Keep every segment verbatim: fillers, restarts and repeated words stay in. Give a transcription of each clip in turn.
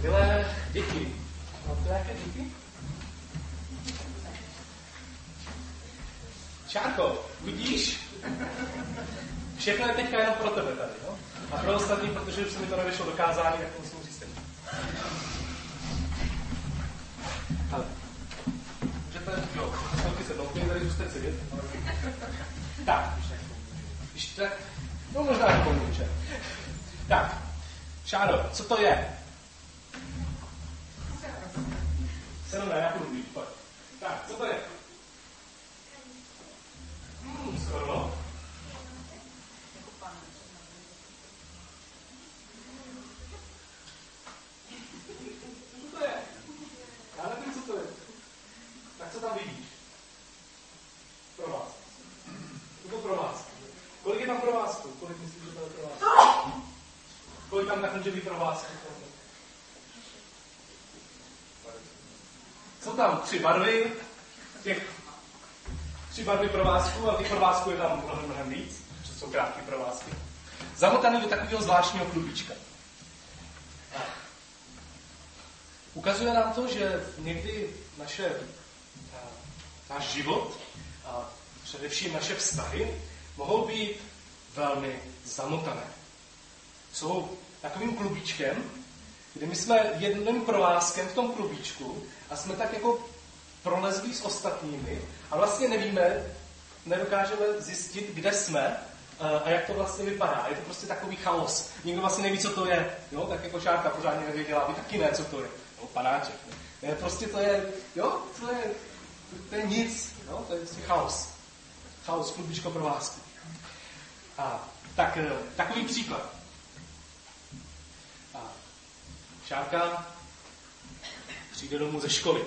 Milé děti. Máte nějaké děti? Šárko, vidíš? Všechno je teďka jenom pro tebe tady, jo? A pro ostatní, protože už se mi to nevyšlo dokázání, tak to musím říct teď. Ale. Můžete, jo, skolky se blokují, tady zůstat sedět. Tak, když tak, no možná to pomůže. Tak, Šáro, co to je? Sedm ne, já půjdu víc, pojď. Tak, co to je? Hmm, skoro. Co to je? Já nevím, co to je. Tak co tam vidíš? Provázku. To je provázku. Kolik je tam provázku? Kolik myslíš, že to je provázku? Kolik tam tak může být provázku? Jsou tam tři barvy, těch tři barvy provázků, a těch provázků je tam mnohem, mnohem víc, protože jsou krátké provázky. Zamotaný do takového zvláštního klubička. Ukazuje nám to, že někdy naše, náš život a především naše vztahy mohou být velmi zamotané. Jsou takovým klubičkem, kdy my jsme jedným provázkem v tom klubíčku a jsme tak jako prolezlí s ostatními a vlastně nevíme, nedokážeme zjistit, kde jsme a jak to vlastně vypadá. Je to prostě takový chaos. Nikdo vlastně neví, co to je. Jo? Tak jako Šárka pořádně nevěděla, vy taky ne, co to je. No, panáček. Ne? Ne, prostě to je, jo, to je, to je nic. Jo? To je prostě chaos. Chaos, klubičko provázky. A tak, takový příklad. A Šárka přijde domů ze školy.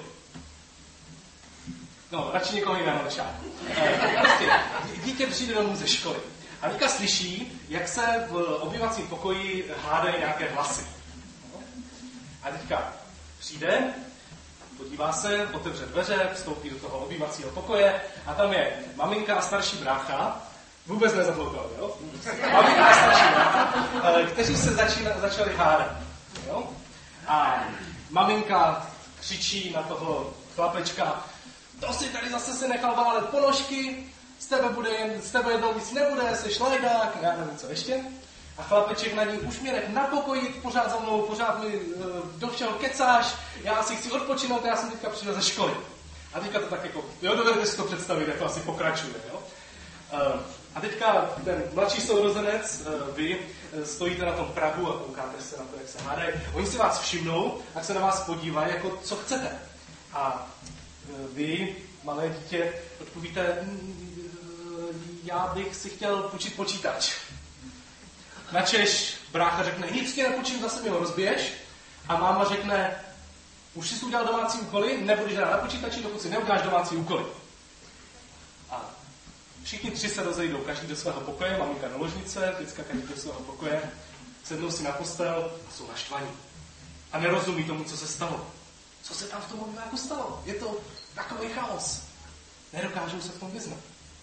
No, radši někoho jiného než Šárku. Prostě, dítě přijde domů ze školy. A Nika slyší, jak se v obývacím pokoji hádají nějaké hlasy. A teďka přijde, podívá se, otevře dveře, vstoupí do toho obývacího pokoje a tam je maminka a starší brácha, vůbec nezaploutal, jo? Maminka a starší brácha, kteří se začína, začali hádat. Jo? A maminka křičí na toho chlapečka, to si tady zase se nechal válet ponožky, z tebe, bude jen, z tebe jednou nic nebude, jsi šlajdák, já nevím co ještě. A chlapeček na ní už mě nech na pokoji, pořád za mnou, pořád mi uh, do všeho kecáš, já si chci odpočinout, já jsem teďka přišel ze školy. A teďka to tak jako, jo, dovedete si to představit, jak to asi pokračuje, jo. Uh, a teďka ten mladší sourozenec, uh, vy, uh, stojíte na tom prahu a koukáte se na to, jak se hádají. Oni si vás všimnou, tak se na vás podívají, jako co chcete. A uh, vy, malé dítě, odpovíte, já bych si chtěl půjčit počítač. Načež brácha řekne, nic ti nepůjčím, zase mi ho rozbiješ. A máma řekne, už jsi udělal domácí úkoly, nebudeš hrát na počítači, dokud si neuděláš domácí úkoly. A všichni tři se rozejdou, každý do svého pokoje, maminka do ložnice, děcka každý do svého pokoje, sednou si na postel a jsou naštvaní. A nerozumí tomu, co se stalo. Co se tam v tom obyváku stalo? Je to takový chaos. Nedokážou se v tom vyznat.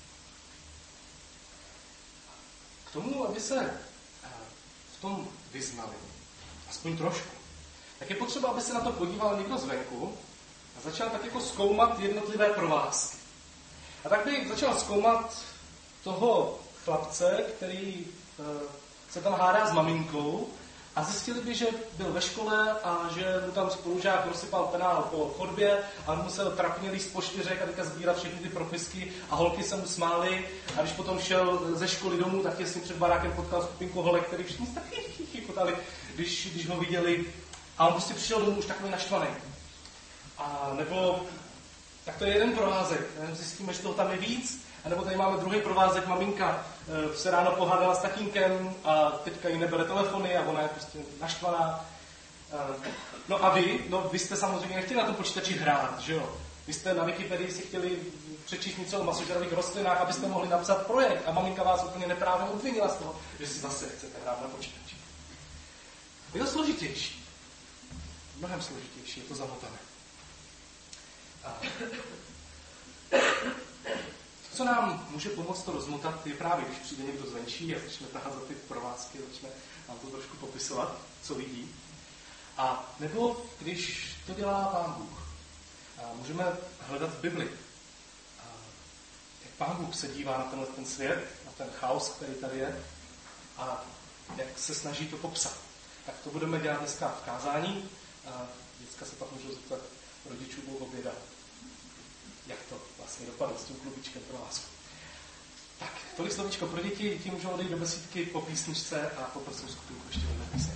K tomu, aby se v tom vyznali, aspoň trošku, tak je potřeba, aby se na to podíval někdo zvenku a začal tak jako zkoumat jednotlivé provázky. A tak bych začal zkoumat toho chlapce, který se tam hádá s maminkou a zjistili by, že byl ve škole a že mu tam spolužák rozsypal penál po chodbě a musel trapně líst po čtyřech a teďka sbírat všechny ty propisky a holky se mu smály a když potom šel ze školy domů, tak těsně před barákem potkal skupinku holek, který všichni se taky chicotali, když, když ho viděli a on prostě přišel domů už takový naštvaný. A nebo, tak to je jeden provázek, zjistíme, že toho tam je víc. A nebo tady máme druhý provázek, maminka e, se ráno pohádala s tatínkem a teďka jí nebere telefony a ona je prostě naštvaná. E, no a vy, no vy jste samozřejmě nechtěli na tom počítači hrát, že jo? Vy jste na Wikipedii si chtěli přečíst něco o masožravých rostlinách, abyste mohli napsat projekt a maminka vás úplně neprávně obvinila z toho, že si zase chcete hrát na počítači. Je to složitější. Mnohem složitější, je to zamotané. A... Co nám může pomoct to rozmotat, je právě, když přijde někdo zvenčí a začne tahat za ty provázky, začne nám to trošku popisovat, co vidí. A nebo když to dělá Pán Bůh, a můžeme hledat v Bibli, a jak Pán Bůh se dívá na tenhle ten svět, na ten chaos, který tady je, a jak se snaží to popsat. Tak to budeme dělat dneska v kázání. A dneska se pak můžu zeptat rodičů u oběda, jak to vlastně dopadlo s tím klubičkem pro lásku. Tak, tolik slovíčko pro děti, děti můžou odejít do besídky po písničce a poprosím skupinku ještě jednou píseň.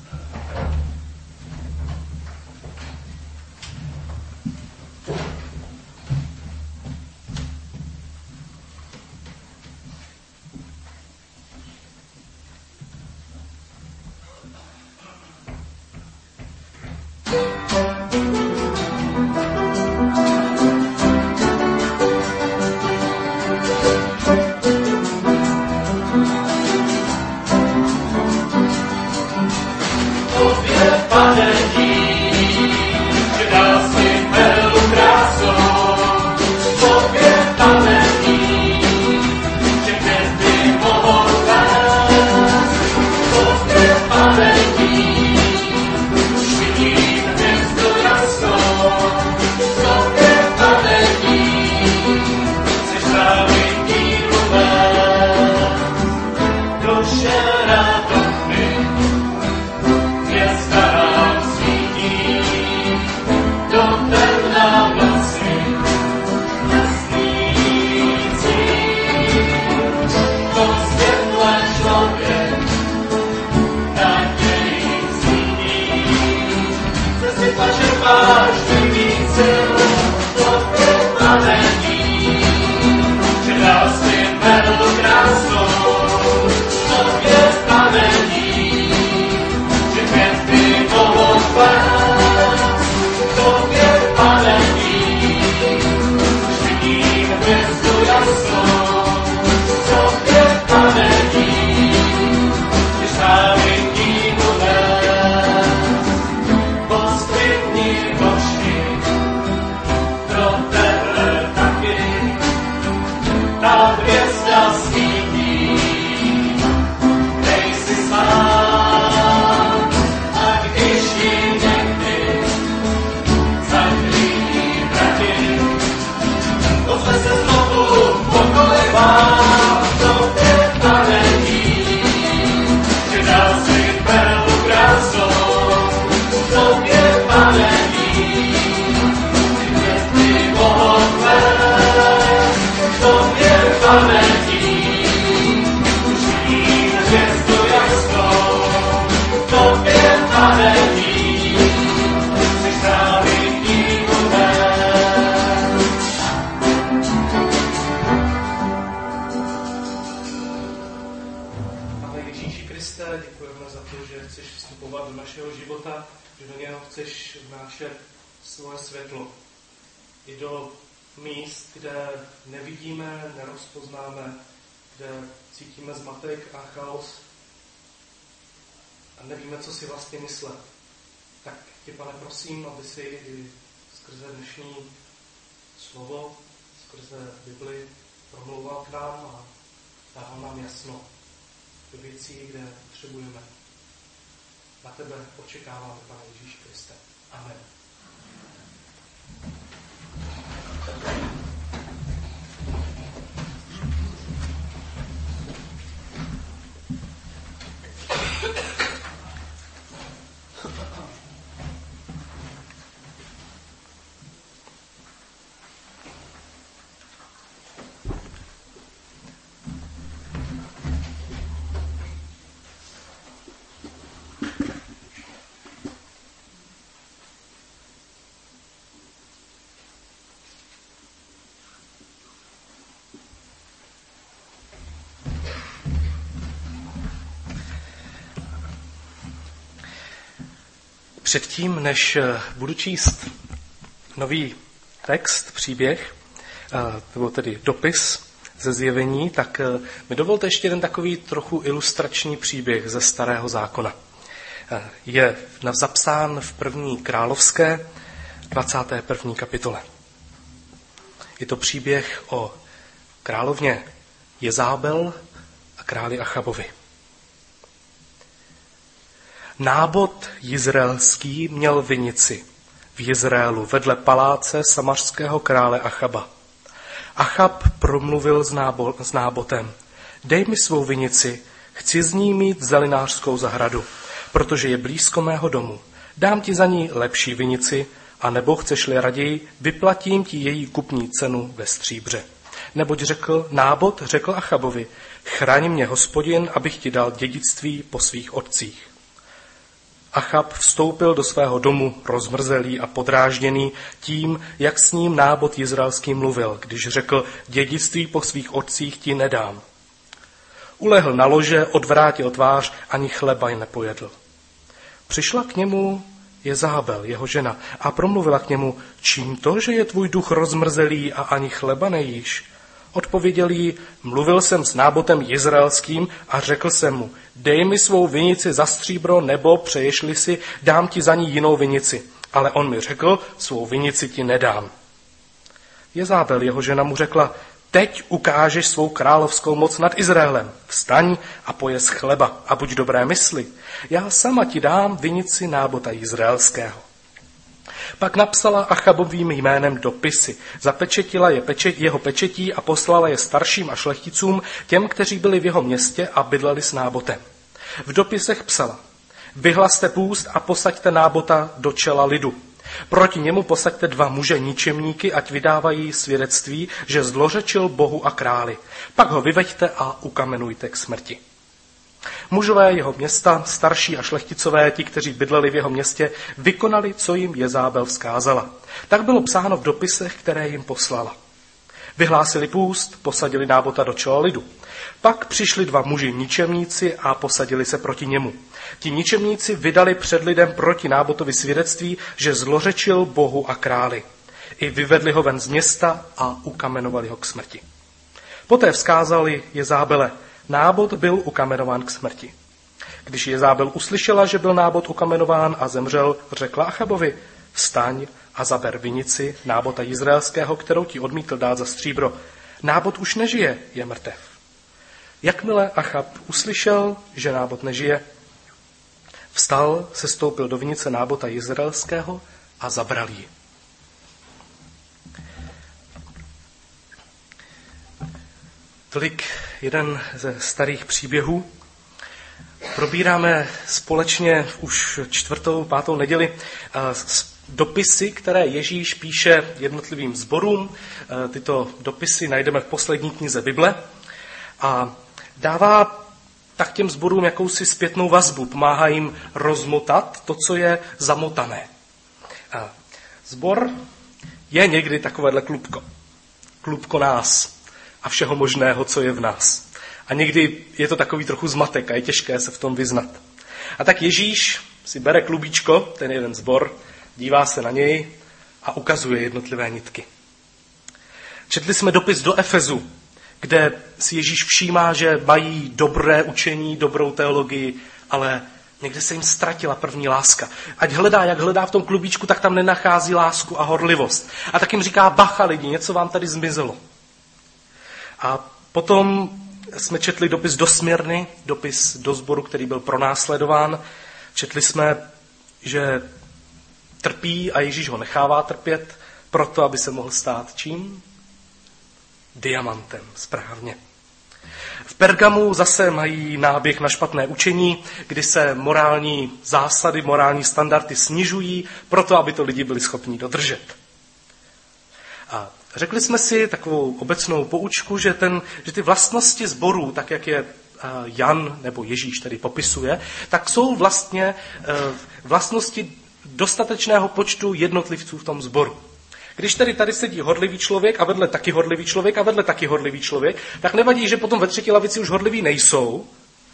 Prosím, aby si i skrze dnešní slovo, skrze Bibli promlouval k nám a dával nám jasno do věcí, kde potřebujeme. Na tebe očekáváme, Pane Ježíši Kriste. Amen. Předtím, než budu číst nový text, příběh, nebo tedy dopis ze Zjevení, tak mi dovolte ještě jeden takový trochu ilustrační příběh ze Starého zákona. Je zapsán v první královské dvacáté první kapitole. Je to příběh o královně Jezábel a králi Achabovi. Nábot jizraelský měl vinici v Jizraelu vedle paláce samařského krále Achaba. Achab promluvil s, nábo, s Nábotem. Dej mi svou vinici, chci z ní mít zelinářskou zahradu, protože je blízko mého domu. Dám ti za ní lepší vinici, a nebo chceš-li raději, vyplatím ti její kupní cenu ve stříbře. Neboť řekl, Nábot řekl Achabovi, chraň mě Hospodin, abych ti dal dědictví po svých otcích. Achab vstoupil do svého domu rozmrzelý a podrážděný tím, jak s ním Nábot jizraelský mluvil, když řekl, dědictví po svých otcích ti nedám. Ulehl na lože, odvrátil tvář, ani chleba ji nepojedl. Přišla k němu Jezábel, jeho žena, a promluvila k němu, čím to, že je tvůj duch rozmrzelý a ani chleba nejíš? Odpověděl jí, mluvil jsem s Nábotem jizraelským a řekl jsem mu, dej mi svou vinici za stříbro, nebo přeješ-li si, dám ti za ní jinou vinici. Ale on mi řekl, svou vinici ti nedám. Jezábel, jeho žena, mu řekla, teď ukážeš svou královskou moc nad Izraelem. Vstaň a pojez chleba a buď dobré mysli. Já sama ti dám vinici Nábota jizraelského. Pak napsala Achabovým jménem dopisy, zapečetila je pečet, jeho pečetí a poslala je starším a šlechticům, těm, kteří byli v jeho městě a bydleli s Nábotem. V dopisech psala, vyhlaste půst a posaďte Nábota do čela lidu. Proti němu posaďte dva muže ničemníky, ať vydávají svědectví, že zlořečil Bohu a králi. Pak ho vyveďte a ukamenujte k smrti. Mužové jeho města, starší a šlechticové, ti, kteří bydleli v jeho městě, vykonali, co jim Jezábel vzkázala. Tak bylo psáno v dopisech, které jim poslala. Vyhlásili půst, posadili Nábota do čela lidu. Pak přišli dva muži ničemníci a posadili se proti němu. Ti ničemníci vydali před lidem proti Nábotovi svědectví, že zlořečil Bohu a králi. I vyvedli ho ven z města a ukamenovali ho k smrti. Poté vzkázali Jezábele, Nábot byl ukamenován k smrti. Když Jezábel uslyšela, že byl Nábot ukamenován a zemřel, řekla Achabovi, vstaň a zaber vinici Nábota jizraelského, kterou ti odmítl dát za stříbro. Nábot už nežije, je mrtev. Jakmile Achab uslyšel, že Nábot nežije, vstal, sestoupil do vinice Nábota jizraelského a zabral ji. Tolik jeden ze starých příběhů. Probíráme společně už čtvrtou, pátou neděli dopisy, které Ježíš píše jednotlivým sborům. Tyto dopisy najdeme v poslední knize Bible a dává tak těm sborům jakousi zpětnou vazbu, pomáhá jim rozmotat to, co je zamotané. Sbor je někdy takovéhle klubko. Klubko nás a všeho možného, co je v nás. A někdy je to takový trochu zmatek a je těžké se v tom vyznat. A tak Ježíš si bere klubíčko, ten jeden sbor, dívá se na něj a ukazuje jednotlivé nitky. Četli jsme dopis do Efezu, kde si Ježíš všímá, že mají dobré učení, dobrou teologii, ale někde se jim ztratila první láska. Ať hledá, jak hledá v tom klubíčku, tak tam nenachází lásku a horlivost. A tak jim říká, bacha lidi, něco vám tady zmizelo. A potom jsme četli dopis do Smyrny, dopis do sboru, který byl pronásledován. Četli jsme, že trpí a Ježíš ho nechává trpět, proto, aby se mohl stát čím? Diamantem, správně. V Pergamu zase mají náběh na špatné učení, kdy se morální zásady, morální standardy snižují, proto, aby to lidi byli schopni dodržet. A řekli jsme si takovou obecnou poučku, že, ten, že ty vlastnosti sborů, tak jak je Jan nebo Ježíš tady popisuje, tak jsou vlastně vlastnosti dostatečného počtu jednotlivců v tom sboru. Když tedy tady sedí horlivý člověk a vedle taky horlivý člověk a vedle taky horlivý člověk, tak nevadí, že potom ve třetí lavici už horliví nejsou,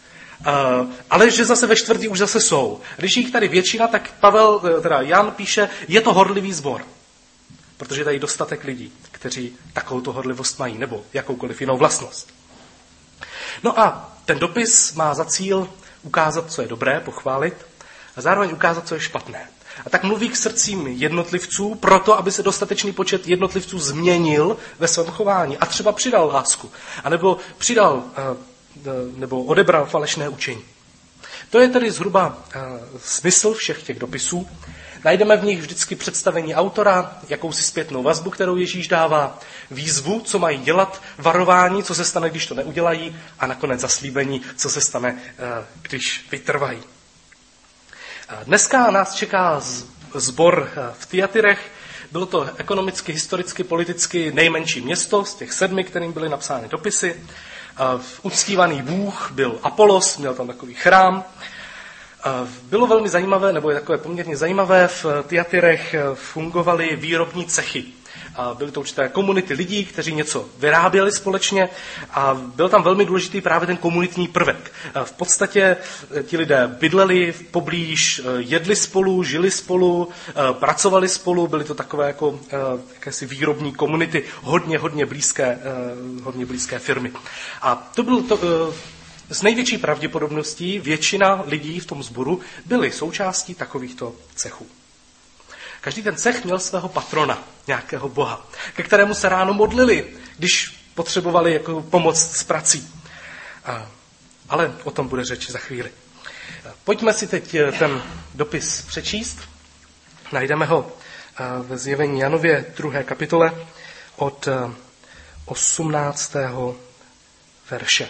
ale že zase ve čtvrtý už zase jsou. Když jich tady většina, tak Pavel, teda Jan píše, je to horlivý sbor. Protože je tady dostatek lidí, kteří takovou horlivost mají, nebo jakoukoliv jinou vlastnost. No a ten dopis má za cíl ukázat, co je dobré, pochválit, a zároveň ukázat, co je špatné. A tak mluví k srdcím jednotlivců, proto, aby se dostatečný počet jednotlivců změnil ve svém chování a třeba přidal lásku, anebo přidal, nebo odebral falešné učení. To je tedy zhruba uh, smysl všech těch dopisů. Najdeme v nich vždycky představení autora, jakousi zpětnou vazbu, kterou Ježíš dává, výzvu, co mají dělat, varování, co se stane, když to neudělají, a nakonec zaslíbení, co se stane, když vytrvají. Dneska nás čeká sbor v Tyatyrech. Bylo to ekonomicky, historicky, politicky nejmenší město z těch sedmi, kterým byly napsány dopisy. Uctívaný bůh byl Apolos, měl tam takový chrám. Bylo velmi zajímavé, nebo je takové poměrně zajímavé, v Tyatyrech fungovaly výrobní cechy. Byly to určité komunity lidí, kteří něco vyráběli společně a byl tam velmi důležitý právě ten komunitní prvek. V podstatě ti lidé bydleli poblíž, jedli spolu, žili spolu, pracovali spolu, byly to takové jako jakési výrobní komunity, hodně, hodně blízké, hodně blízké firmy. A to bylo to... S největší pravděpodobností většina lidí v tom sboru byly součástí takovýchto cechů. Každý ten cech měl svého patrona, nějakého boha, ke kterému se ráno modlili, když potřebovali jako pomoc s prací. Ale o tom bude řeč za chvíli. Pojďme si teď ten dopis přečíst. Najdeme ho ve Zjevení Janově druhé kapitole od osmnáctého verše.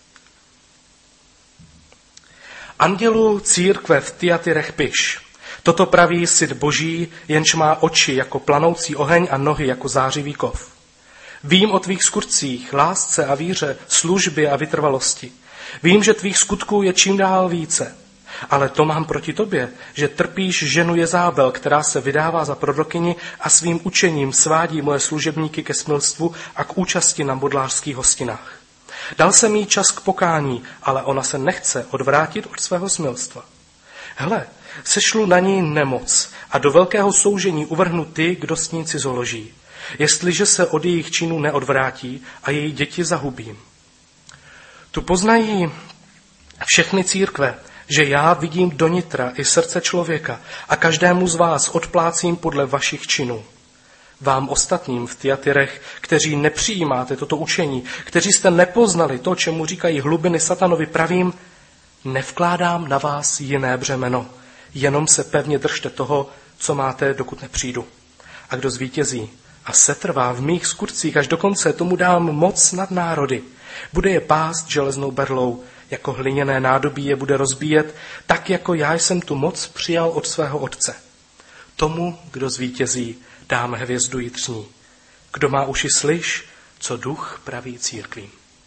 Andělu církve v Tyatyrech piš. Toto praví Syn Boží, jenž má oči jako planoucí oheň a nohy jako zářivý kov. Vím o tvých skutcích, lásce a víře, službě a vytrvalosti. Vím, že tvých skutků je čím dál více. Ale to mám proti tobě, že trpíš ženu Jezábel, která se vydává za prorokyni a svým učením svádí moje služebníky ke smilstvu a k účasti na modlářských hostinách. Dal jsem jí čas k pokání, ale ona se nechce odvrátit od svého smilstva. Hle, sešlu na ní nemoc a do velkého soužení uvrhnu ty, kdo s ní cizoloží, jestliže se od jejich činů neodvrátí a její děti zahubím. Tu poznají všechny církve, že já vidím do nitra i srdce člověka a každému z vás odplácím podle vašich činů. Vám ostatním v Tyatyrech, kteří nepřijímáte toto učení, kteří jste nepoznali to, čemu říkají hlubiny satanovi, pravím, nevkládám na vás jiné břemeno, jenom se pevně držte toho, co máte, dokud nepřijdu. A kdo zvítězí a setrvá v mých skutcích až do konce, tomu dám moc nad národy. Bude je pást železnou berlou, jako hliněné nádobí je bude rozbíjet, tak jako já jsem tu moc přijal od svého otce. Tomu, kdo zvítězí, dám hvězdu jitřní. Kdo má uši, slyš, co duch praví církvím.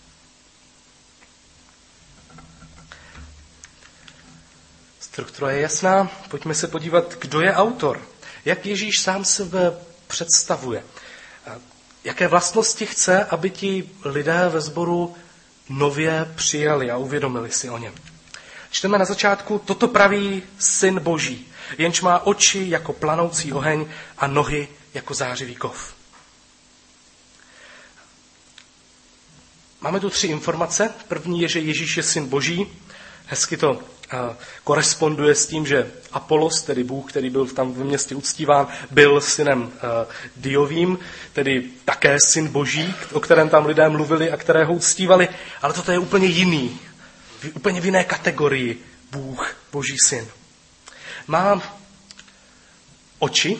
Struktura je jasná, pojďme se podívat, kdo je autor. Jak Ježíš sám sebe představuje. Jaké vlastnosti chce, aby ti lidé ve sboru nově přijali a uvědomili si o něm. Čteme na začátku, toto praví Syn Boží, jenž má oči jako planoucí oheň a nohy jako zářivý kov. Máme tu tři informace. První je, že Ježíš je Syn Boží. Hezky to uh, koresponduje s tím, že Apolos, tedy Bůh, který byl tam v městě uctíván, byl synem uh, Diovým, tedy také Syn Boží, o kterém tam lidé mluvili a kterého uctívali. Ale toto je úplně jiný, úplně v jiné kategorii Bůh, Boží Syn. Má oči,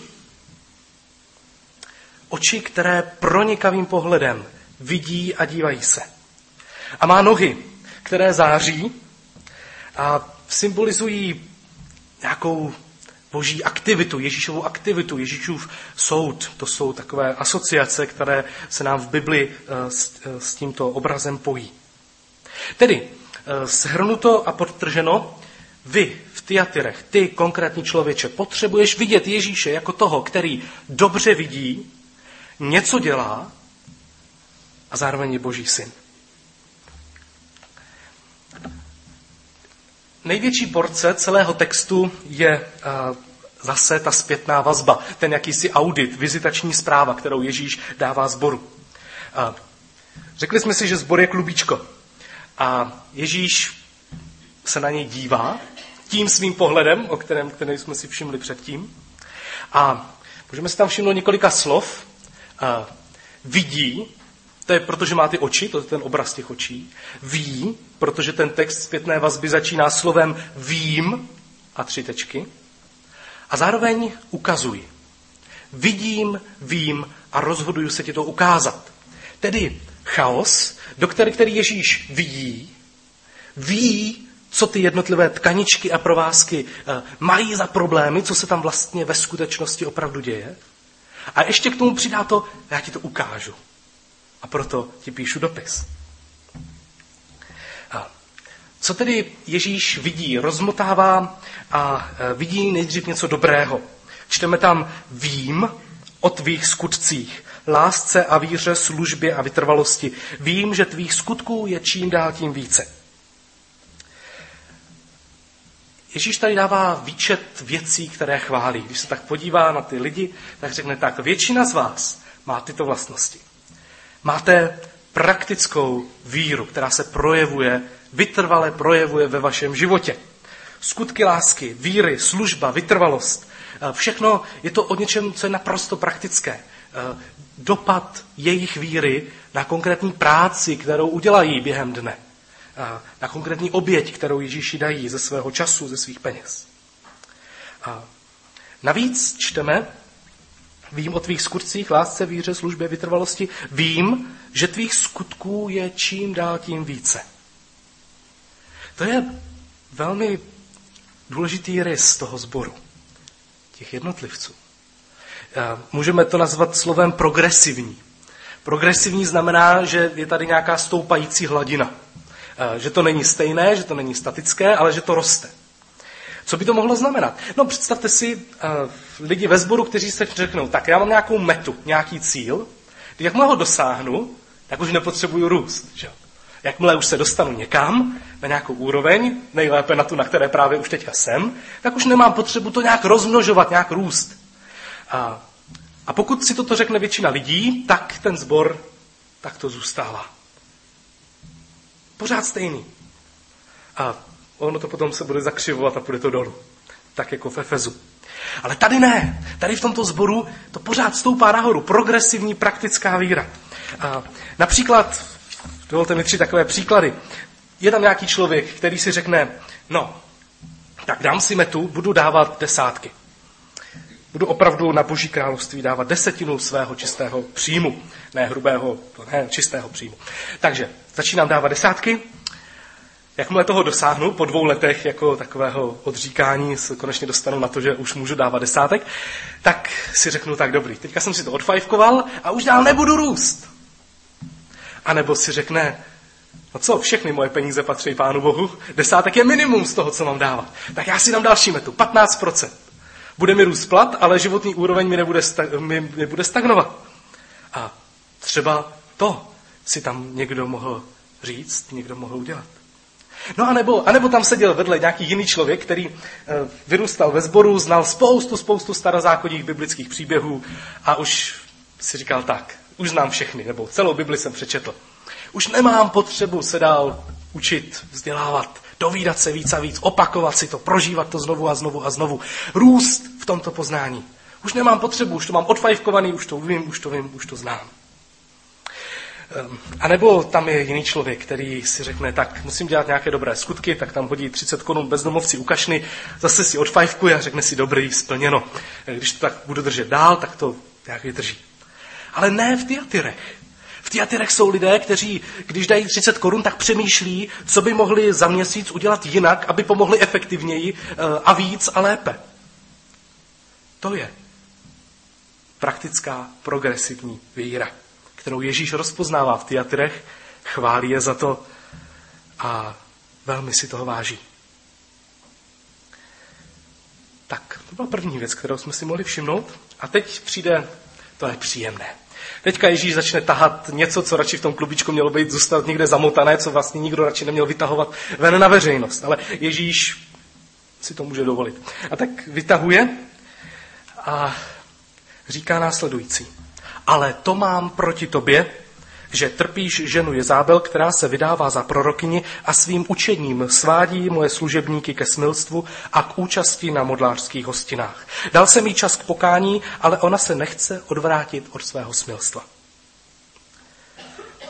oči, které pronikavým pohledem vidí a dívají se. A má nohy, které září a symbolizují nějakou boží aktivitu, Ježíšovu aktivitu, Ježíšův soud. To jsou takové asociace, které se nám v Bibli s, s tímto obrazem pojí. Tedy shrnuto a podtrženo, vy v Tyatyrech, ty konkrétní člověče, potřebuješ vidět Ježíše jako toho, který dobře vidí, něco dělá a zároveň je Boží syn. Největší porce celého textu je uh, zase ta zpětná vazba, ten jakýsi audit, vizitační zpráva, kterou Ježíš dává sboru. Uh, řekli jsme si, že sbor je klubíčko a Ježíš se na něj dívá tím svým pohledem, o kterém, který jsme si všimli předtím. A můžeme si tam všimnout několika slov. Uh, vidí, to je proto, že má ty oči, to je ten obraz těch očí. Ví, protože ten text zpětné vazby začíná slovem vím a tři tečky. A zároveň ukazuj. Vidím, vím a rozhoduju se ti to ukázat. Tedy chaos, do který, který Ježíš vidí, ví, co ty jednotlivé tkaničky a provázky mají za problémy, co se tam vlastně ve skutečnosti opravdu děje. A ještě k tomu přidá to, já ti to ukážu. A proto ti píšu dopis. A co tedy Ježíš vidí? Rozmotává a vidí nejdřív něco dobrého. Čteme tam vím o tvých skutcích, lásce a víře, službě a vytrvalosti. Vím, že tvých skutků je čím dál tím více. Ježíš tady dává výčet věcí, které chválí. Když se tak podívá na ty lidi, tak řekne tak, většina z vás má tyto vlastnosti. Máte praktickou víru, která se projevuje, vytrvale projevuje ve vašem životě. Skutky lásky, víry, služba, vytrvalost. Všechno je to o něčem, co je naprosto praktické. Dopad jejich víry na konkrétní práci, kterou udělají během dne. Na konkrétní oběť, kterou Ježíši dají ze svého času, ze svých peněz. A navíc čteme, vím o tvých skutcích, lásce, víře, službě, vytrvalosti, vím, že tvých skutků je čím dál tím více. To je velmi důležitý rys toho sboru, těch jednotlivců. Můžeme to nazvat slovem progresivní. Progresivní znamená, že je tady nějaká stoupající hladina. Že to není stejné, že to není statické, ale že to roste. Co by to mohlo znamenat? No představte si uh, lidi ve sboru, kteří se řeknou, tak já mám nějakou metu, nějaký cíl, jakmile ho dosáhnu, tak už nepotřebuju růst. Že? Jakmile už se dostanu někam, na nějakou úroveň, nejlépe na tu, na které právě už teďka jsem, tak už nemám potřebu to nějak rozmnožovat, nějak růst. A, a pokud si toto řekne většina lidí, tak ten sbor tak to zůstává. Pořád stejný. A ono to potom se bude zakřivovat a půjde to dolů. Tak jako v Efezu. Ale tady ne. Tady v tomto sboru to pořád stoupá nahoru. Progresivní praktická víra. A například, dovolte mi tři takové příklady. Je tam nějaký člověk, který si řekne, no, tak dám si metu, budu dávat desátky. Budu opravdu na Boží království dávat desetinu svého čistého příjmu. Ne hrubého, ne čistého příjmu. Takže začínám dávat desátky. Jakmile toho dosáhnu, po dvou letech jako takového odříkání se konečně dostanu na to, že už můžu dávat desátek, tak si řeknu, tak dobrý, teďka jsem si to odfajfkoval a už dál nebudu růst. A nebo si řekne, no co, všechny moje peníze patří Pánu Bohu, desátek je minimum z toho, co mám dávat. Tak já si dám další metu, patnáct procent. Bude mi růst plat, ale životní úroveň mi nebude, stag, mi nebude stagnovat. A třeba to si tam někdo mohl říct, někdo mohl udělat. No a nebo, a nebo tam seděl vedle nějaký jiný člověk, který e, vyrůstal ve sboru, znal spoustu, spoustu starozákonních biblických příběhů a už si říkal tak, už znám všechny, nebo celou Bibli jsem přečetl. Už nemám potřebu se dál učit, vzdělávat, dovídat se víc a víc, opakovat si to, prožívat to znovu a znovu a znovu. Růst v tomto poznání. Už nemám potřebu, už to mám odfajfkovaný, už to vím, už to vím, už to znám. A nebo tam je jiný člověk, který si řekne, tak musím dělat nějaké dobré skutky, tak tam hodí třicet korun bezdomovci u kašny, zase si odfajfkuje a řekne si, dobrý, splněno. Když to tak budu držet dál, tak to nějak vydrží. Ale ne v Tyatyrech. V Tyatyrech jsou lidé, kteří, když dají třicet korun, tak přemýšlí, co by mohli za měsíc udělat jinak, aby pomohli efektivněji a víc a lépe. To je praktická progresivní víra, kterou Ježíš rozpoznává v Tyatyrech, chválí je za to a velmi si toho váží. Tak, to byla první věc, kterou jsme si mohli všimnout. A teď přijde, to je příjemné. Teďka Ježíš začne tahat něco, co radši v tom klubičku mělo být zůstat někde zamotané, co vlastně nikdo radši neměl vytahovat ven na veřejnost. Ale Ježíš si to může dovolit. A tak vytahuje a říká následující. Ale to mám proti tobě, že trpíš ženu Jezábel, která se vydává za prorokyni a svým učením svádí moje služebníky ke smilstvu a k účasti na modlářských hostinách. Dal jsem jí čas k pokání, ale ona se nechce odvrátit od svého smilstva.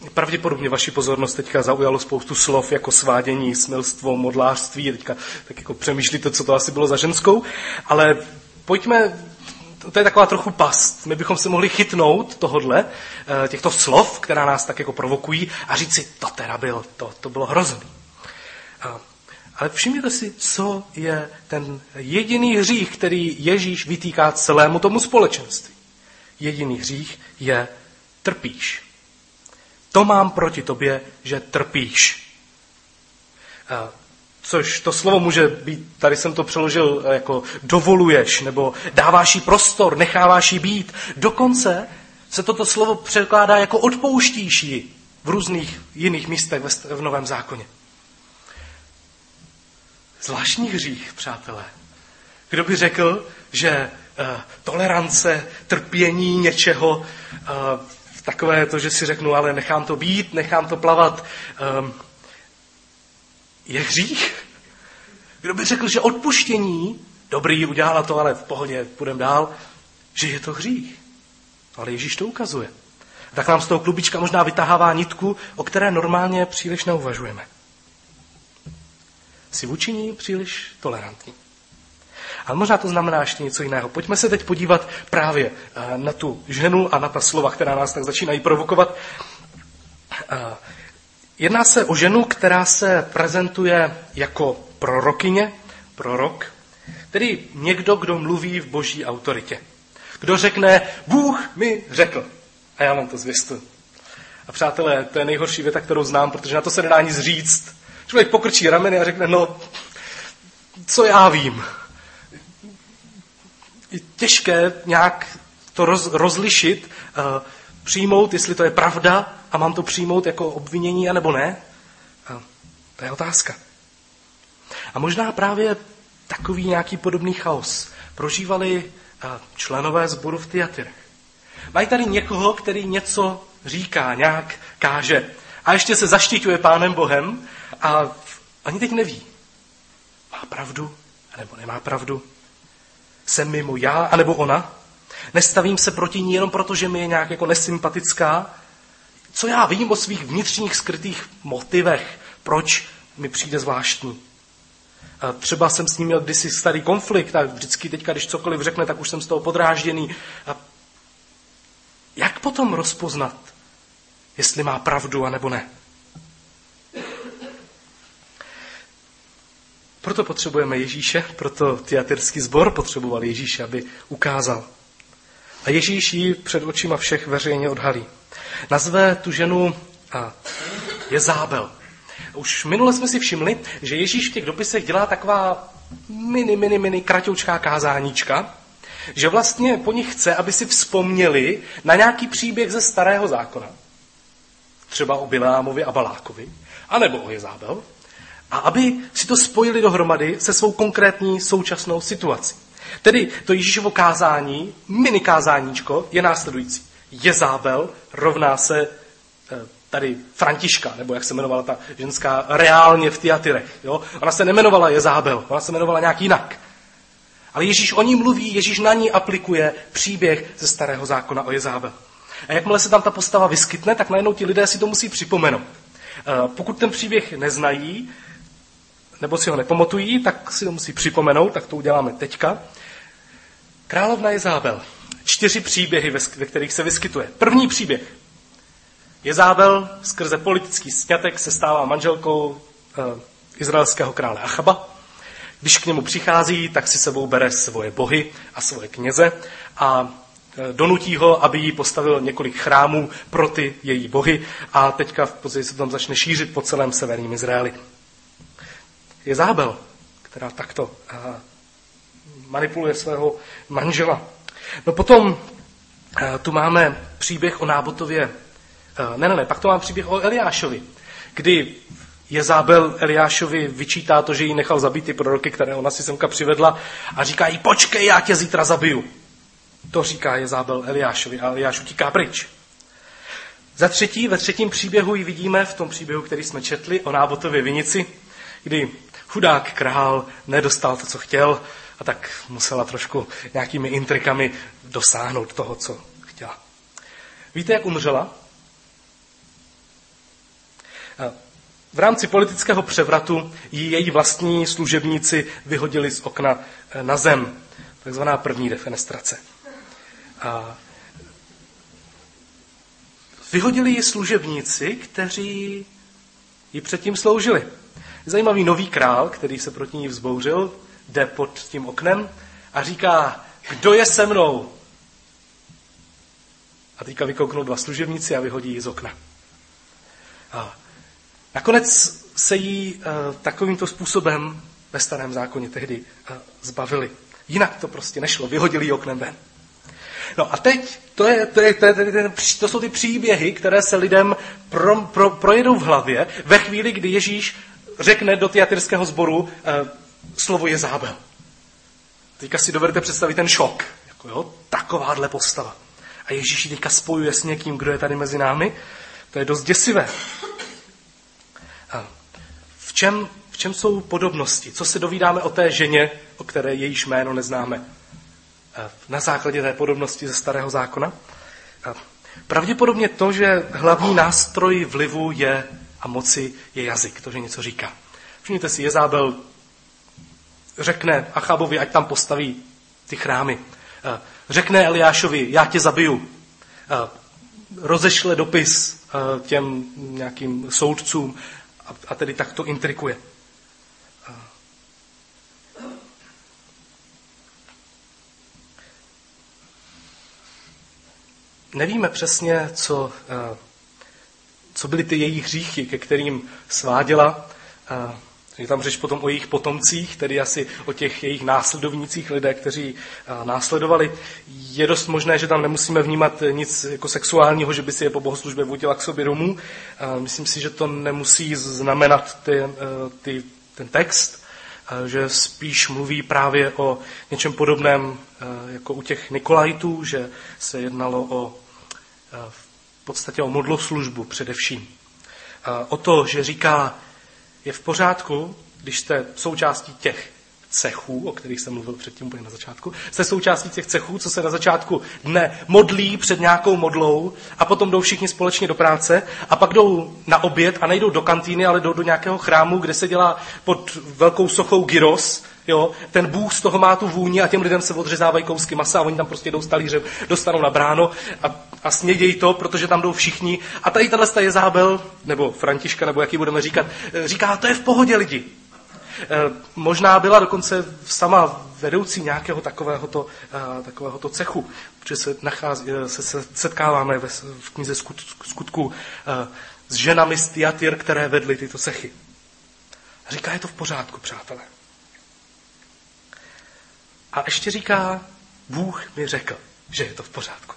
Pravděpodobně vaši pozornost teďka zaujalo spoustu slov jako svádění, smilstvo, modlářství. Teďka tak jako přemýšlíte, co to asi bylo za ženskou. Ale pojďme, to je taková trochu past. My bychom se mohli chytnout tohodle, těchto slov, která nás tak jako provokují a říct si, to teda bylo, to, to bylo hrozný. Ale všimněte si, co je ten jediný hřích, který Ježíš vytýká celému tomu společenství. Jediný hřích je trpíš. To mám proti tobě, že trpíš. Což to slovo může být, tady jsem to přeložil jako dovoluješ, nebo dáváš jí prostor, necháváš jí být. Dokonce se toto slovo překládá jako odpouštíš jí v různých jiných místech v Novém zákoně. Zvláštní hřích, přátelé. Kdo by řekl, že uh, tolerance, trpění něčeho, uh, takové to, že si řeknu, ale nechám to být, nechám to plavat, um, je hřích? Kdo by řekl, že odpuštění, dobrý, udělala to, ale v pohodě, půjdem dál, že je to hřích? Ale Ježíš to ukazuje. Tak nám z toho klubička možná vytahává nitku, o které normálně příliš neuvažujeme. Jsi vůči ní příliš tolerantní. Ale možná to znamená ještě něco jiného. Pojďme se teď podívat právě na tu ženu a na ta slova, která nás tak začínají provokovat. Jedná se o ženu, která se prezentuje jako prorokyně, prorok, tedy někdo, kdo mluví v boží autoritě. Kdo řekne, Bůh mi řekl. A já vám to zvěstuju. A přátelé, to je nejhorší věta, kterou znám, protože na to se nedá nic říct. Člověk pokrčí rameny a řekne, no, co já vím. Je těžké nějak to roz, rozlišit, uh, přijmout, jestli to je pravda a mám to přijmout jako obvinění, anebo ne. Uh, to je otázka. A možná právě takový nějaký podobný chaos prožívali uh, členové sboru v Tyatyrech. Mají tady někoho, který něco říká, nějak káže a ještě se zaštiťuje Pánem Bohem a ani teď neví. Má pravdu, anebo nemá pravdu? Jsem mimo já, anebo ona? Nestavím se proti ní jenom proto, že mi je nějak jako nesympatická? Co já vím o svých vnitřních skrytých motivech? Proč mi přijde zvláštní? A třeba jsem s ním měl kdysi starý konflikt a vždycky teďka, když cokoliv řekne, tak už jsem z toho podrážděný. A jak potom rozpoznat, jestli má pravdu, anebo ne? Proto potřebujeme Ježíše, proto tyatyrský sbor potřeboval Ježíše, aby ukázal. A Ježíš ji před očima všech veřejně odhalí. Nazve tu ženu Jezábel. Už minule jsme si všimli, že Ježíš v těch dopisech dělá taková mini, mini, mini kratoučká kázáníčka, že vlastně po nich chce, aby si vzpomněli na nějaký příběh ze Starého zákona. Třeba o Bileámovi a Balákovi, anebo o Jezábel. A aby si to spojili dohromady se svou konkrétní současnou situací. Tedy to Ježíšovo kázání, mini kázáníčko, je následující. Jezábel rovná se tady Františka, nebo jak se jmenovala ta ženská reálně v Tyatyrech. Jo? Ona se nemenovala Jezábel, ona se jmenovala nějak jinak. Ale Ježíš o ní mluví, Ježíš na ní aplikuje příběh ze Starého zákona o Jezábel. A jakmile se tam ta postava vyskytne, tak najednou ti lidé si to musí připomenout. Pokud ten příběh neznají, nebo si ho nepamatují, tak si to musí připomenout, tak to uděláme teďka. Královna Jezábel. Čtyři příběhy, ve kterých se vyskytuje. První příběh. Jezábel skrze politický sňatek se stává manželkou eh, izraelského krále Achaba. Když k němu přichází, tak si sebou bere svoje bohy a svoje kněze a eh, donutí ho, aby jí postavil několik chrámů pro ty její bohy a teďka v podstatě se tam začne šířit po celém severním Izraeli. Jezábel, která takto eh, manipuluje svého manžela. No potom eh, tu máme příběh o Nábotově. Ne, ne, ne, pak to mám příběh o Eliášovi, kdy Jezábel Eliášovi vyčítá to, že jí nechal zabít ty proroky, které ona si semka přivedla a říká jí, počkej, já tě zítra zabiju. To říká Jezábel Eliášovi a Eliáš utíká pryč. Za třetí, ve třetím příběhu ji vidíme v tom příběhu, který jsme četli o Nábotově vinici, kdy chudák král nedostal to, co chtěl a tak musela trošku nějakými intrikami dosáhnout toho, co chtěla. Víte, jak umřela? V rámci politického převratu ji její vlastní služebníci vyhodili z okna na zem. Takzvaná první defenestrace. Vyhodili ji služebníci, kteří ji předtím sloužili. Zajímavý nový král, který se proti ní vzbouřil, jde pod tím oknem a říká, kdo je se mnou? A teďka vykouknou dva služebníci a vyhodí ji z okna. A nakonec se jí uh, takovýmto způsobem ve Starém zákoně tehdy uh, zbavili. Jinak to prostě nešlo, vyhodili ji oknem ven. No a teď, to, je, to, je, to, je, to, je, to jsou ty příběhy, které se lidem pro, pro, projedou v hlavě ve chvíli, kdy Ježíš řekne do tyatyrského sboru uh, slovo Jezábel. Teďka si dovedete představit ten šok. Jako jo, takováhle postava. A Ježíš ji teďka spojuje s někým, kdo je tady mezi námi. To je dost děsivé. A v čem, v čem jsou podobnosti? Co se dovídáme o té ženě, o které jejíž jméno neznáme? A na základě té podobnosti ze Starého zákona? A pravděpodobně to, že hlavní nástroj vlivu je a moci je jazyk, to, že něco říká. Všimněte si, Jezábel řekne Achabovi, ať tam postaví ty chrámy. Řekne Eliášovi, já tě zabiju. Rozešle dopis těm nějakým soudcům a tedy tak to intrikuje. Nevíme přesně, co, co byly ty její hříchy, ke kterým sváděla. Je tam řeč potom o jejich potomcích, tedy asi o těch jejich následovnících, lidé, kteří následovali. Je dost možné, že tam nemusíme vnímat nic jako sexuálního, že by si je po bohoslužbě vodila k sobě domů. Myslím si, že to nemusí znamenat ty, ty, ten text, že spíš mluví právě o něčem podobném jako u těch Nikolajtů, že se jednalo o v podstatě o modloslužbu především. O to, že říká, je v pořádku, když jste součástí těch cechů, o kterých jsem mluvil předtím úplně na začátku, jste součástí těch cechů, co se na začátku dne modlí před nějakou modlou a potom jdou všichni společně do práce a pak jdou na oběd a nejdou do kantýny, ale jdou do nějakého chrámu, kde se dělá pod velkou sochou gyros. Jo, ten bůh z toho má tu vůni a těm lidem se odřezávají kousky masa a oni tam prostě jdou s talířem, dostanou na bráno a, a snědějí to, protože tam jdou všichni. A tady tato Jezábel, nebo Františka, nebo jak ji budeme říkat, říká, to je v pohodě lidi. E, možná byla dokonce sama vedoucí nějakého takovéhoto, e, takovéhoto cechu, protože se, nachází, se, se setkáváme ve, v knize Skutků e, s ženami z Tyatýr, které vedly tyto cechy. A říká, je to v pořádku, přátelé. A ještě říká, Bůh mi řekl, že je to v pořádku.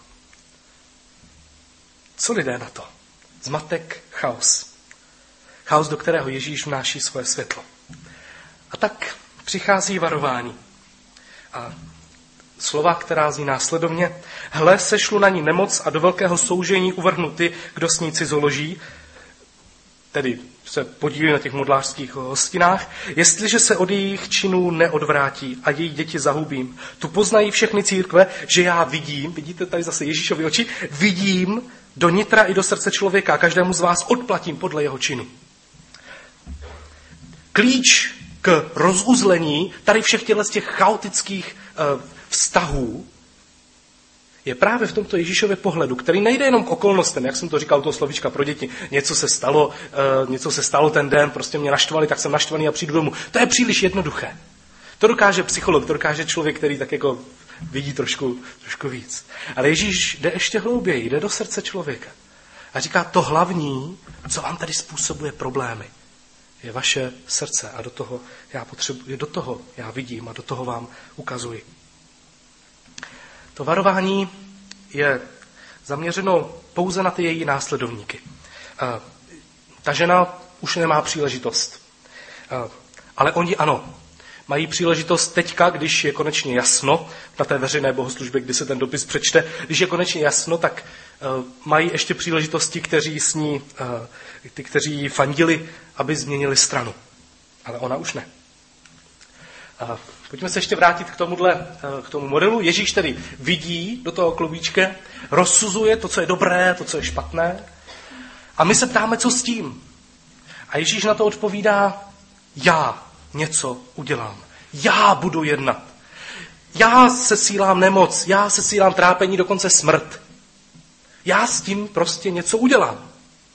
Co lidé na to? Zmatek, chaos. Chaos, do kterého Ježíš vnáší svoje světlo. A tak přichází varování. A slova, která zní následovně, hle, sešlu na ní nemoc a do velkého soužení uvrhnu ty, kdo s ní cizoloží, tedy se podílí na těch modlářských hostinách, jestliže se od jejich činů neodvrátí a její děti zahubím. Tu poznají všechny církve, že já vidím, vidíte tady zase Ježíšovy oči, vidím do nitra i do srdce člověka, každému z vás odplatím podle jeho činu. Klíč k rozuzlení tady všech těchto z těch chaotických uh, vztahů je právě v tomto Ježíšově pohledu, který nejde jenom k okolnostem, jak jsem to říkal, toho slovíčka pro děti, něco se stalo, uh, něco se stalo ten den, prostě mě naštvali, tak jsem naštvaný a přijdu domů. To je příliš jednoduché. To dokáže psycholog, to dokáže člověk, který tak jako vidí trošku, trošku víc. Ale Ježíš jde ještě hlouběji, jde do srdce člověka. A říká, to hlavní, co vám tady způsobuje problémy, je vaše srdce a do toho já potřebuji, do toho já vidím a do toho vám ukazuji. To varování je zaměřeno pouze na ty její následovníky. Ta žena už nemá příležitost, ale oni ano. Mají příležitost teďka, když je konečně jasno, na té veřejné bohoslužbě, kdy se ten dopis přečte, když je konečně jasno, tak uh, mají ještě příležitosti, kteří s ní, uh, ty, kteří ji fandili, aby změnili stranu. Ale ona už ne. Uh, pojďme se ještě vrátit k tomuhle, uh, k tomu modelu. Ježíš tedy vidí do toho klubíčka, rozsuzuje to, co je dobré, to, co je špatné. A my se ptáme, co s tím. A Ježíš na to odpovídá, já něco udělám. Já budu jednat. Já sesílám nemoc, já sesílám trápení, dokonce smrt. Já s tím prostě něco udělám.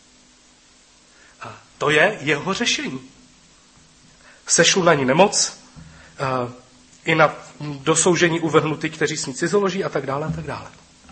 A to je jeho řešení. Sešlu na ní nemoc, i na dosoužení uvrhnu ty, kteří s ní cizoloží a tak dále a tak dále.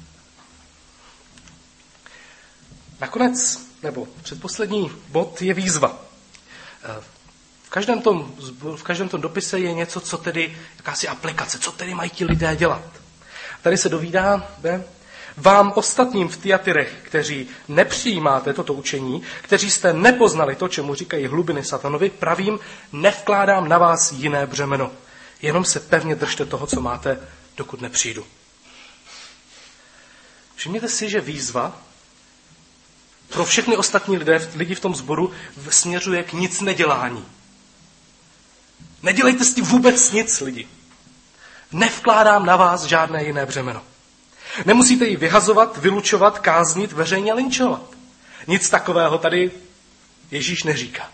Nakonec, nebo předposlední bod je výzva. V každém tom, v každém tom dopise je něco, co tedy, jakási aplikace, co tedy mají ti lidé dělat. Tady se dovídáme, vám ostatním v Tyatyrech, kteří nepřijímáte toto učení, kteří jste nepoznali to, čemu říkají hlubiny satanovi, pravím, nevkládám na vás jiné břemeno. Jenom se pevně držte toho, co máte, dokud nepřijdu. Všimněte si, že výzva pro všechny ostatní lidé, lidi v tom sboru směřuje k nic nedělání. Nedělejte s tím vůbec nic, lidi. Nevkládám na vás žádné jiné břemeno. Nemusíte ji vyhazovat, vylučovat, káznit, veřejně linčovat. Nic takového tady Ježíš neříká.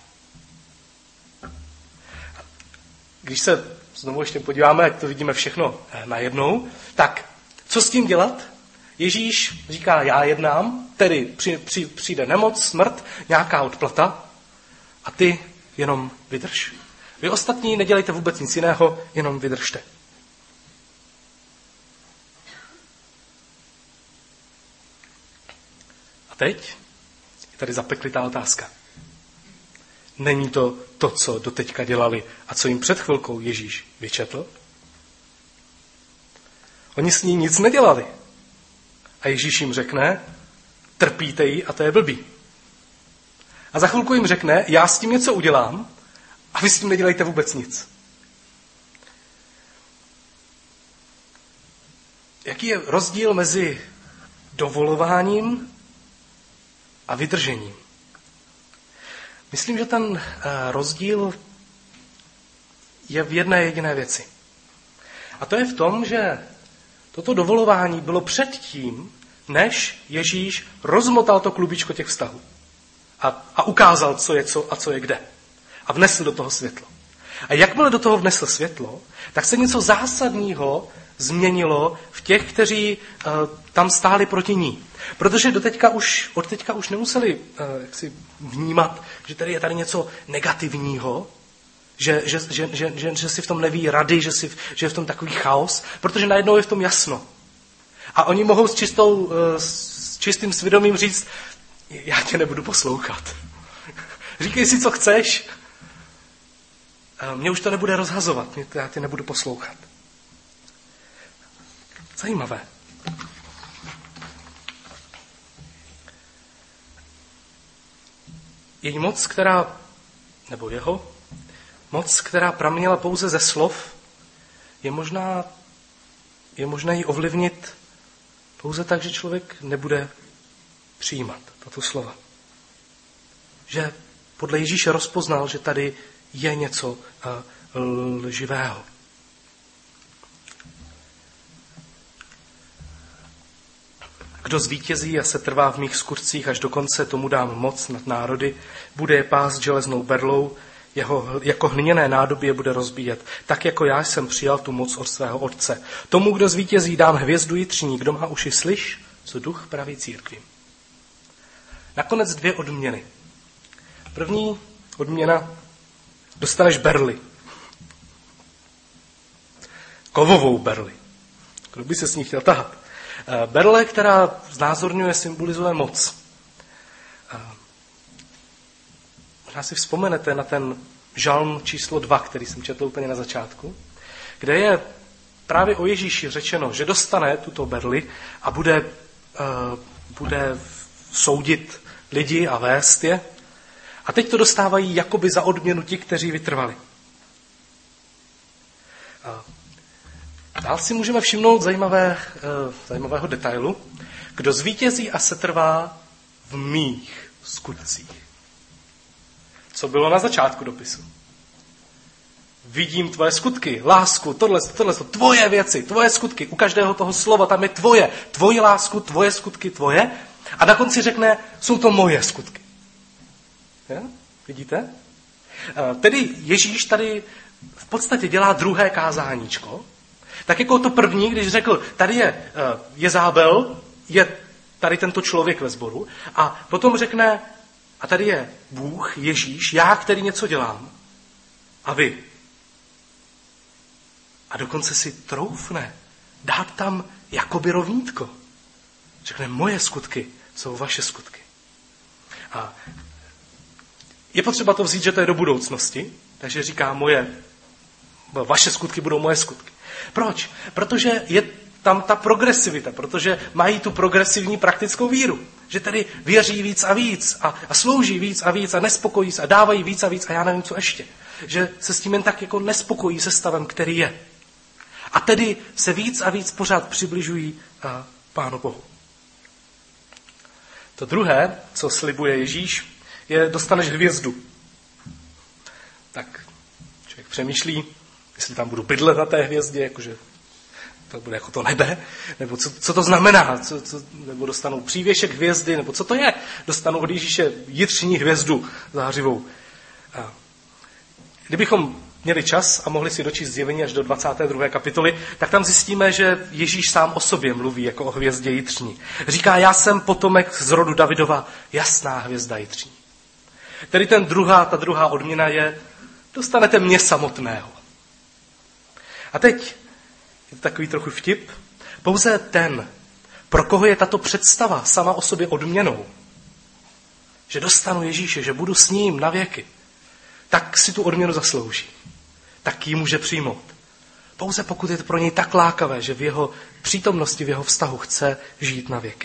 Když se znovu ještě podíváme, ať to vidíme všechno najednou, tak co s tím dělat? Ježíš říká, já jednám, tedy při, při, přijde nemoc, smrt, nějaká odplata a ty jenom vydrž. Vy ostatní nedělejte vůbec nic jiného, jenom vydržte. A teď je tady zapeklitá otázka. Není to to, co doteďka dělali a co jim před chvilkou Ježíš vyčetl? Oni s ní nic nedělali. A Ježíš jim řekne, trpíte ji a to je blbý. A za chvilku jim řekne, já s tím něco udělám a vy s tím nedělejte vůbec nic. Jaký je rozdíl mezi dovolováním a vydržením? Myslím, že ten rozdíl je v jedné jediné věci. A to je v tom, že toto dovolování bylo předtím, než Ježíš rozmotal to klubičko těch vztahů. A, a ukázal, co je co a co je kde. A vnesl do toho světlo. A jakmile do toho vnesl světlo, tak se něco zásadního změnilo v těch, kteří uh, tam stáli proti ní. Protože doteďka už, od teďka už nemuseli uh, jaksi vnímat, že tady je tady něco negativního, že, že, že, že, že, že si v tom neví rady, že, si, že je v tom takový chaos, protože najednou je v tom jasno. A oni mohou s, čistou, uh, s čistým svědomím říct, já tě nebudu poslouchat. Říkej si, co chceš. Uh, mě už to nebude rozhazovat, mě to, já tě nebudu poslouchat. Zajímavé. Její moc, která, nebo jeho, moc, která praměla pouze ze slov, je možná, je možné ji ovlivnit pouze tak, že člověk nebude přijímat tato slova. Že podle Ježíše rozpoznal, že tady je něco uh, lživého. Kdo zvítězí a se trvá v mých skutcích až do konce, tomu dám moc nad národy, bude je pást železnou berlou, jeho, jako hliněné nádoby je bude rozbíjet, tak jako já jsem přijal tu moc od svého otce. Tomu, kdo zvítězí, dám hvězdu jitřní, kdo má uši, slyš, co duch praví církvím. Nakonec dvě odměny. První odměna, dostaneš berli. Kovovou berli. Kdo by se s ní chtěl tahat? Berle, která znázorňuje, symbolizuje moc. Možná si vzpomenete na ten žalm číslo dva, který jsem četl úplně na začátku, kde je právě o Ježíši řečeno, že dostane tuto berli a bude, uh, bude soudit lidi a vést je. A teď to dostávají jakoby za odměnu ti, kteří vytrvali. Uh, Dál si můžeme všimnout zajímavé, uh, zajímavého detailu. Kdo zvítězí a setrvá v mých skutcích. Co bylo na začátku dopisu? Vidím tvoje skutky, lásku, tohle, tohle, tvoje věci, tvoje skutky. U každého toho slova tam je tvoje. Tvoji lásku, tvoje skutky, tvoje. A na konci řekne, jsou to moje skutky. Ja? Vidíte? Tedy Ježíš tady v podstatě dělá druhé kázáníčko. Tak jako to první, když řekl, tady je Jezábel, je tady tento člověk ve sboru, a potom řekne, a tady je Bůh, Ježíš, já, který něco dělám, a vy. A dokonce si troufne dát tam jakoby rovnítko. Řekne, moje skutky jsou vaše skutky. A je potřeba to vzít, že to je do budoucnosti, takže říká, moje, vaše skutky budou moje skutky. Proč? Protože je tam ta progresivita, protože mají tu progresivní praktickou víru. Že tedy věří víc a víc a, a slouží víc a víc a nespokojí se a dávají víc a víc a já nevím, co ještě. Že se s tím jen tak jako nespokojí se stavem, který je. A tedy se víc a víc pořád přibližují a, Pánu Bohu. To druhé, co slibuje Ježíš, je dostaneš hvězdu. Tak člověk přemýšlí, jestli tam budu bydlet na té hvězdě, jakože to bude jako to nebe, nebo co, co to znamená, co, co, nebo dostanou přívěšek hvězdy, nebo co to je, dostanou od Ježíše jitřní hvězdu zářivou. A kdybychom měli čas a mohli si dočíst Zjevení až do dvacáté druhé kapitoly, tak tam zjistíme, že Ježíš sám o sobě mluví jako o hvězdě jitřní. Říká, já jsem potomek z rodu Davidova, jasná hvězda jitřní. Tedy ten druhá, ta druhá odměna je, dostanete mě samotného. A teď je to takový trochu vtip. Pouze ten, pro koho je tato představa sama o sobě odměnou, že dostanu Ježíše, že budu s ním na věky, tak si tu odměnu zaslouží. Tak ji může přijmout. Pouze pokud je to pro něj tak lákavé, že v jeho přítomnosti, v jeho vztahu chce žít na věky.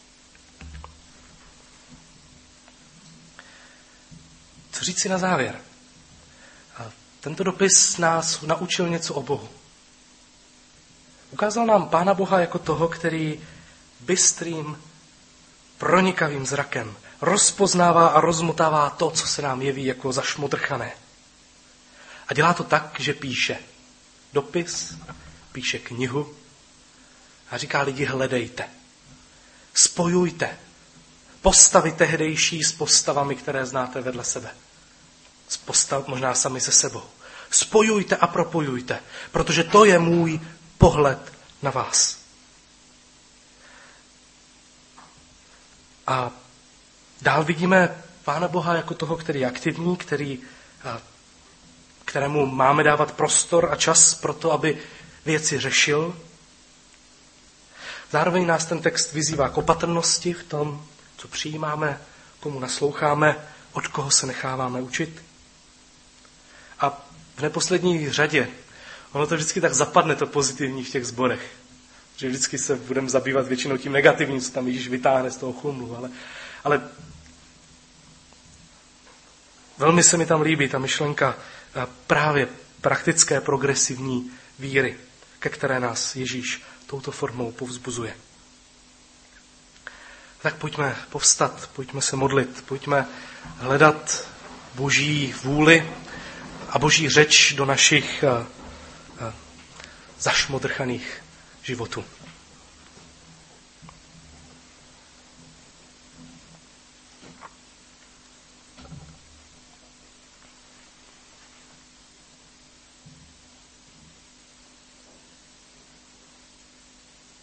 Co říct si na závěr? Tento dopis nás naučil něco o Bohu. Ukázal nám Pána Boha jako toho, který bystrým, pronikavým zrakem rozpoznává a rozmotává to, co se nám jeví jako zašmodrchané. A dělá to tak, že píše dopis, píše knihu a říká lidi, hledejte, spojujte postavy tehdejší s postavami, které znáte vedle sebe. S postav, možná sami se sebou. Spojujte a propojujte, protože to je můj pohled na vás. A dál vidíme Pána Boha jako toho, který je aktivní, který, kterému máme dávat prostor a čas pro to, aby věci řešil. Zároveň nás ten text vyzývá k opatrnosti v tom, co přijímáme, komu nasloucháme, od koho se necháváme učit. A v neposlední řadě, ono to vždycky tak zapadne, to pozitivní v těch sborech. Že vždycky se budeme zabývat většinou tím negativním, co tam Ježíš vytáhne z toho chumlu. Ale, ale velmi se mi tam líbí ta myšlenka právě praktické progresivní víry, ke které nás Ježíš touto formou povzbuzuje. Tak pojďme povstat, pojďme se modlit, pojďme hledat Boží vůli a Boží řeč do našich zašmodrchaných životů.